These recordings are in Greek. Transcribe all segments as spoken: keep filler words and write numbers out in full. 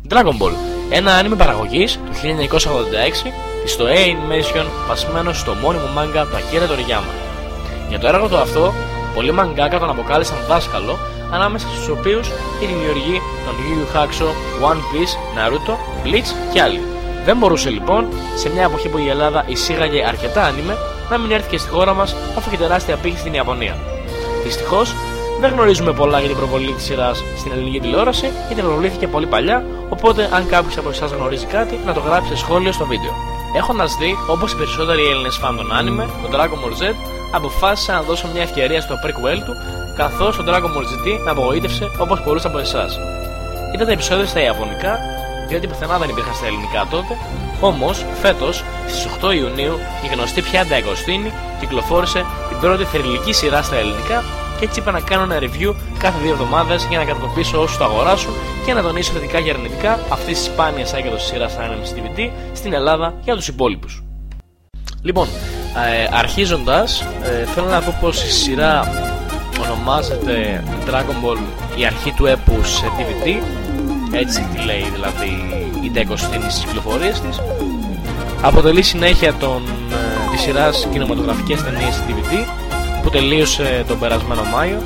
Dragon Ball, ένα άνιμε παραγωγής του χίλια εννιακόσια ογδόντα έξι της Toei Animation, βασισμένο στο μόνιμο μάγκα του Akira Toriyama. Για το έργο του αυτό, πολλοί μαγκάκα τον αποκάλεσαν δάσκαλο, ανάμεσα στους οποίους οι δημιουργοί των Yu Yu Hakusho, One Piece, Naruto, Bleach και άλλοι. Δεν μπορούσε λοιπόν, σε μια εποχή που η Ελλάδα εισήγαγε αρκετά άνιμε, να μην έρθει και στη χώρα μας, αφού είχε τεράστια πύχη στην Ιαπωνία. Δυστυχώς, δεν γνωρίζουμε πολλά για την προβολή της σειράς στην ελληνική τηλεόραση, γιατί προβλήθηκε πολύ παλιά, οπότε αν κάποιος από εσάς γνωρίζει κάτι, να το γράψει σε σχόλιο στο βίντεο. Έχοντας δει, όπως οι περισσότεροι Έλληνες φαν των άνιμε, τον Dragon Ball Z, αποφάσισα να δώσω μια ευκαιρία στο prequel του, καθώς το Dragon Ball τζι τι με απογοήτευσε όπως πολλούς από εσάς. Είδα τα επεισόδια στα Ιαπωνικά, διότι πουθενά δεν υπήρχαν στα ελληνικά τότε, όμως φέτος, στις οκτώ Ιουνίου, η γνωστή πια Νταγκοστίνη κυκλοφόρησε την πρώτη θρυλική σειρά στα ελληνικά και έτσι είπα να κάνω ένα review κάθε δύο εβδομάδες για να κατατοπίσω όσους το αγοράσουν και να τονίσω θετικά και αρνητικά αυτής της σπάνιας έκδοσης σειράς anime στη τι βι τι στην Ελλάδα για τους υπόλοιπους. Λοιπόν, ε, αρχίζοντας, ε, θέλω να πω πως η σειρά ονομάζεται Dragon Ball η αρχή του έπους σε τι βι τι, έτσι τη λέει δηλαδή η Νταγκοστίνη στις κυκλοφορίες της. Αποτελεί συνέχεια των, ε, της σειράς κινηματογραφικές ταινίες στη τι βι τι που τελείωσε τον περασμένο Μάιο.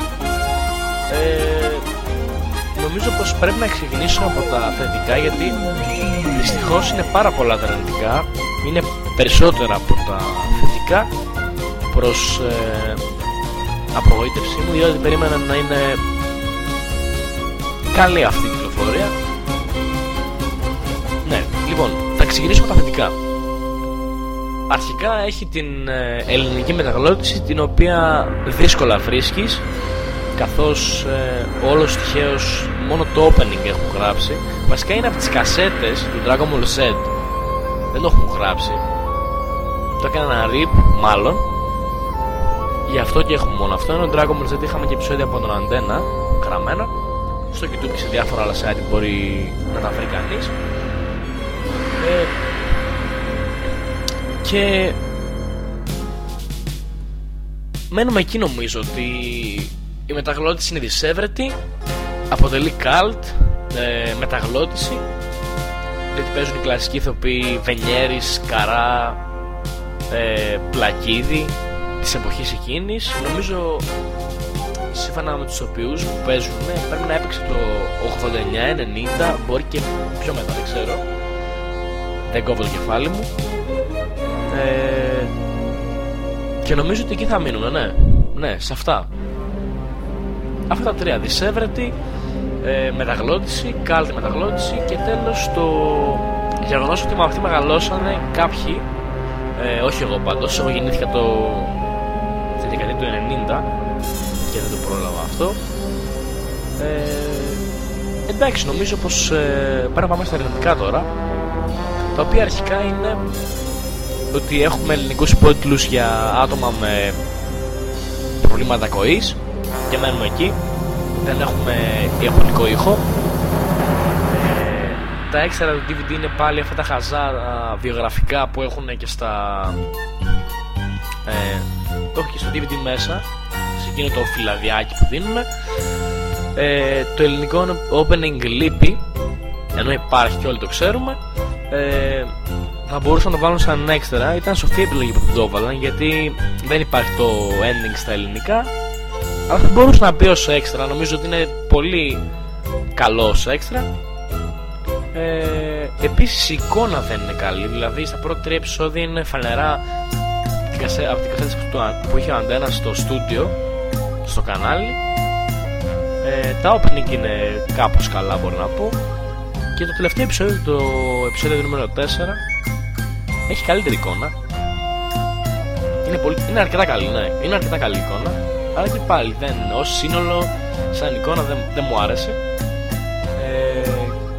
ε, Νομίζω πως πρέπει να ξεκινήσω από τα θετικά, γιατί δυστυχώς είναι πάρα πολλά τα αρνητικά, είναι περισσότερα από τα θετικά, προς ε, απογοήτευσή μου, διότι περίμενα να είναι καλή αυτή η κυκλοφορία. Ναι, λοιπόν, θα ξεκινήσω με τα θετικά. Αρχικά έχει την ε, ελληνική μεταγλώτηση, την οποία δύσκολα βρίσκεις, καθώς ε, όλος τυχαίως μόνο το opening έχουν γράψει. Βασικά είναι από τις κασέτες του Dragon Ball Z, δεν το έχουν γράψει, το έκανα ένα rip μάλλον, γι' αυτό και έχουμε μόνο αυτό. Ενώ Dragon Ball Z είχαμε και επεισόδια από τον Αντένα γραμμένα στο YouTube και σε διάφορα άλλα site που μπορεί να τα βρει κανείς. ε, Και μένουμε εκεί, νομίζω ότι η μεταγλώτηση είναι δυσέβρετη, αποτελεί cult ε, μεταγλώτηση, γιατί παίζουν οι κλασικοί ηθοποιοί Βενιέρης, Καρά, ε, Πλακίδη της εποχής εκείνης. Νομίζω σύμφωνα με τους ηθοποιούς που παίζουν πρέπει να έπαιξε το ογδόντα εννιά ενενήντα, μπορεί και πιο μετά, δεν ξέρω, δεν κόβω το κεφάλι μου. Ε, και νομίζω ότι εκεί θα μείνουμε, ναι, ναι, σε αυτά. Αυτά τα τρία, δυσέβρετη, ε, μεταγλώτηση, κάλτη μεταγλώτηση και τέλος το γεγονός ότι με αυτή μεγαλώσανε κάποιοι, ε, όχι εγώ πάντως, εγώ γεννήθηκα το στη δεκαετία του ενενήντα και δεν το πρόλαβα αυτό. ε, εντάξει, νομίζω πως ε, πρέπει να πάμε στα αρνητικά τώρα, τα οποία αρχικά είναι ότι έχουμε ελληνικούς υπότιτλους για άτομα με προβλήματα ακοής και μένουμε εκεί. Δεν έχουμε ιαπωνικό ήχο. ε, Τα έξτρα του ντι βι ντι είναι πάλι αυτά τα χαζά βιογραφικά που έχουν και στα ε, το έχω και στο ντι βι ντι μέσα, σε εκείνο το φυλαδιάκι που δίνουν. ε, Το ελληνικό opening λείπει, ενώ υπάρχει και όλοι το ξέρουμε. ε, Θα μπορούσαν να το βάλουν σαν έξτρα. Ήταν σοφή επιλογή που το έβαλαν, γιατί δεν υπάρχει το ending στα ελληνικά, αλλά θα μπορούσε να πει ως έξτρα. Νομίζω ότι είναι πολύ καλό ως έξτρα. ε, Επίσης η εικόνα δεν είναι καλή. Δηλαδή στα πρώτα τρία επεισόδια είναι φανερά από την κασέτα που είχε ο Αντένα στο στούντιο, στο κανάλι. ε, Τα opening είναι κάπως καλά, μπορώ να πω. Και το τελευταίο επεισόδιο, το επεισόδιο νούμερο τέσσερα, έχει καλύτερη εικόνα. Είναι, πολύ, είναι αρκετά καλή, ναι. Είναι αρκετά καλή εικόνα. Αλλά και πάλι δεν, ως σύνολο, σαν εικόνα δεν, δεν μου άρεσε. ε,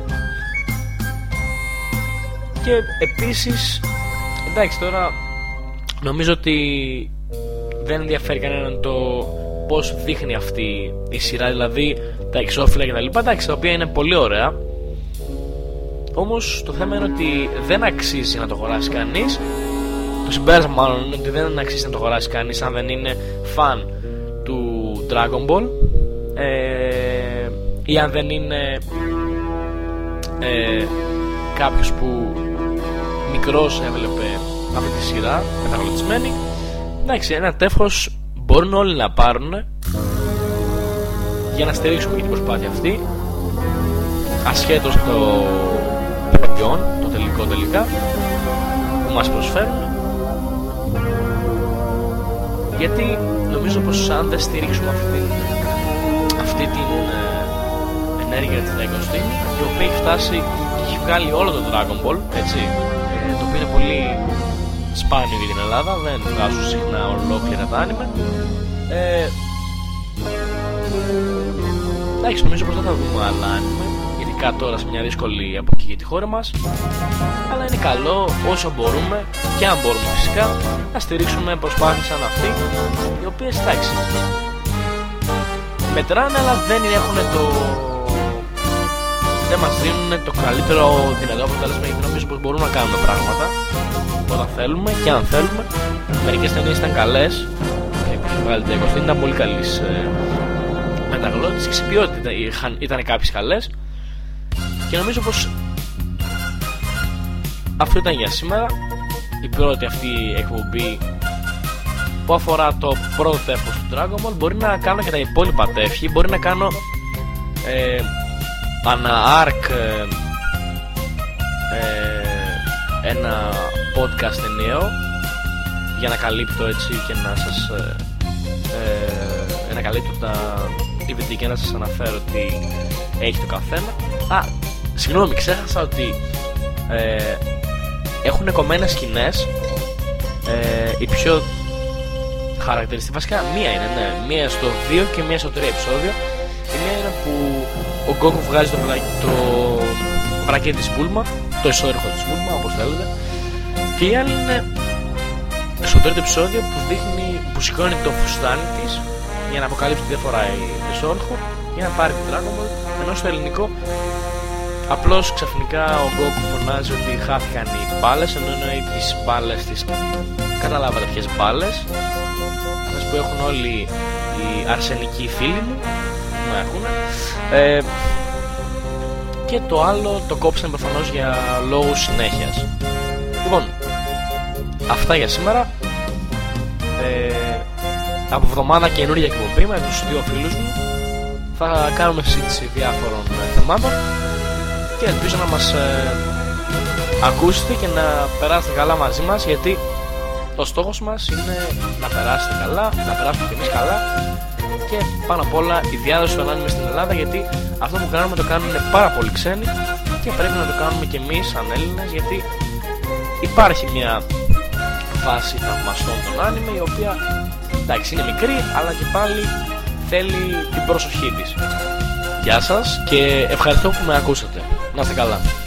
Και επίσης, εντάξει, τώρα νομίζω ότι δεν ενδιαφέρει κανέναν το πώς δείχνει αυτή η σειρά, δηλαδή τα εξώφυλλα και τα λοιπά, εντάξει, τα οποία είναι πολύ ωραία. Όμως το θέμα είναι ότι δεν αξίζει να το αγοράσει κανείς. Το συμπέρασμα μάλλον είναι ότι δεν αξίζει να το αγοράσει κανείς αν δεν είναι φαν του Dragon Ball, ε, ή αν δεν είναι κάποιος που μικρός έβλεπε αυτή τη σειρά μεταγλωτισμένη, εντάξει, ένα τεύχος μπορούν όλοι να πάρουν για να στηρίξουμε την προσπάθεια αυτή, ασχέτως το προϊόν, το τελικό τελικά που μας προσφέρουν, γιατί νομίζω πως αν δεν στηρίξουμε αυτή, αυτή την ε, ενέργεια της Δικοστήμη, η οποία έχει φτάσει και έχει βγάλει όλο το Dragon Ball, έτσι, ε, το οποίο είναι πολύ σπάνιο για την Ελλάδα, δεν βγάζουν συχνά ολόκληρα τα άνιμε. ε, εντάξει, νομίζω πως δεν θα δούμε άλλα άνιμε, ειδικά τώρα σε μια δύσκολη εποχή για τη χώρα μας, αλλά είναι καλό όσο μπορούμε, και αν μπορούμε φυσικά, να στηρίξουμε προσπάθειες σαν αυτή, οι οποίες, εντάξει, μετράνε, αλλά δεν έχουν το... δεν μας δίνουν το καλύτερο δυνατό αποτέλεσμα, γιατί νομίζω πως μπορούμε να κάνουμε πράγματα όταν θέλουμε και αν θέλουμε. Μερικές ταινίες ήταν καλές, η Μεγάλη Εικοστή ήταν πολύ καλής ε, μεταγλώτης και σε ποιότητα ήταν, ήταν κάποιες καλές, και νομίζω πως αυτό ήταν για σήμερα η πρώτη αυτή εκπομπή που αφορά το πρώτο τεύχος του Dragon Ball. Μπορεί να κάνω και τα υπόλοιπα τεύχη, μπορεί να κάνω ε, ανά arc ε, ε, ένα podcast ενιαίο για να καλύπτω έτσι και να σας ε, ε, να καλύπτω τα ντι βι ντι και να σας αναφέρω τι έχει το καθένα. Α, συγγνώμη, ξέχασα ότι ε, έχουν κομμένες σκηνές, ε, η πιο χαρακτηριστική, βασικά μία είναι, ναι, μία στο δύο και μία στο τρία επεισόδιο. Η μία είναι που ο Goku βγάζει το, βρα... το βρακί της Bulma, το ισόρυχο της Bulma, όπως θέλετε, και η άλλη είναι στο τρίτο επεισόδιο που δείχνει, που σηκώνει το φουστάνι της για να αποκαλύψει ότι δεν φοράει το ισόρυχο για να πάρει το Dragon Ball, ενώ στο ελληνικό απλώς ξαφνικά ο Goku φωνάζει ότι χάθηκαν οι μπάλες, ενώ εννοεί τις μπάλες της, καταλάβατε ποιες μπάλες, αυτές που έχουν όλοι οι αρσενικοί φίλοι μου να έχουν, ε, και το άλλο το κόψαν προφανώς για λόγους συνέχειας. Λοιπόν, αυτά για σήμερα. ε, από εβδομάδα καινούργια εκπομπή με τους δύο φίλους μου, θα κάνουμε συζήτηση διάφορων θεμάτων και ελπίζω να μας ε, ακούσετε και να περάσετε καλά μαζί μας, γιατί ο στόχος μας είναι να περάσετε καλά, να περάσουμε και εμείς καλά, και πάνω απ' όλα η διάδοση των άνιμε στην Ελλάδα, γιατί αυτό που κάνουμε το κάνουν πάρα πολύ ξένοι και πρέπει να το κάνουμε και εμείς σαν Έλληνες, γιατί υπάρχει μια φάση θαυμαστών των άνιμε, η οποία, εντάξει, είναι μικρή, αλλά και πάλι θέλει την προσοχή της. Γεια σας και ευχαριστώ που με ακούσατε. Να είστε καλά.